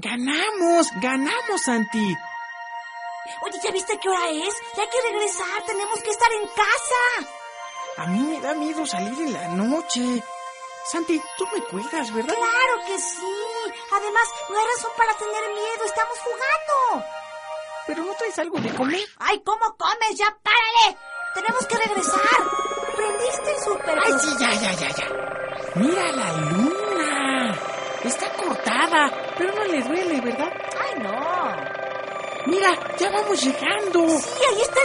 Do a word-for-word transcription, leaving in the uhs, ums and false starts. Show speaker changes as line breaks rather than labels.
¡Ganamos! ¡Ganamos, Santi!
Oye, ¿ya viste qué hora es? Ya hay que regresar, tenemos que estar en casa.
A mí me da miedo salir en la noche. Santi, tú me cuelgas, ¿verdad?
¡Claro que sí! Además, no hay razón para tener miedo, estamos jugando.
¿Pero no traes algo de comer?
¡Ay, cómo comes! ¡Ya párale! ¡Tenemos que regresar! ¿Prendiste el súper?
¡Ay, sí, ya, ya, ya, ya! ¡Mira la luna! Está cortada, pero no le duele, ¿verdad?
¡Ay, no!
¡Mira, ya vamos llegando!
Sí, ahí está